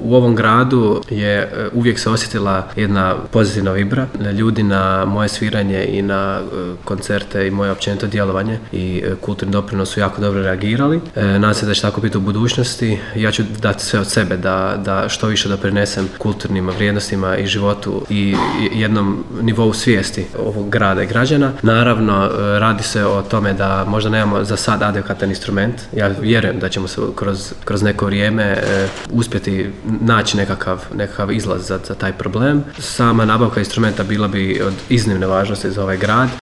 U ovom gradu je uvijek se osjetila jedna pozitivna vibra. Ljudi na moje sviranje i na koncerte i moje općenito djelovanje i kulturni doprinos su jako dobro reagirali. Nadam se da će tako biti u budućnosti. Ja ću dati sve od sebe da što više doprinesem kulturnim vrijednostima i životu i jednom nivou svijesti ovog grada i građana. Naravno, radi se o tome da možda nemamo za sad adekvatan instrument. Ja vjerujem da ćemo se kroz neko vrijeme uspjeti naći nekakav izlaz za taj problem. Sama nabavka instrumenta bila bi od iznimne važnosti za ovaj grad.